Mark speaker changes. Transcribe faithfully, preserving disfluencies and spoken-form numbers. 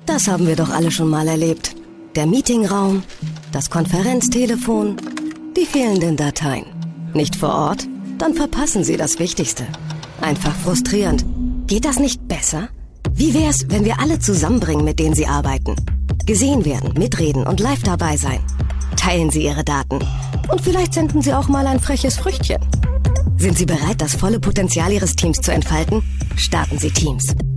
Speaker 1: Das haben wir doch alle schon mal erlebt. Der Meetingraum, das Konferenztelefon, die fehlenden Dateien. Nicht vor Ort? Dann verpassen Sie das Wichtigste. Einfach frustrierend. Geht das nicht besser? Wie wär's, wenn wir alle zusammenbringen, mit denen Sie arbeiten? Gesehen werden, mitreden und live dabei sein. Teilen Sie Ihre Daten. Und vielleicht senden Sie auch mal ein freches Früchtchen. Sind Sie bereit, das volle Potenzial Ihres Teams zu entfalten? Starten Sie Teams.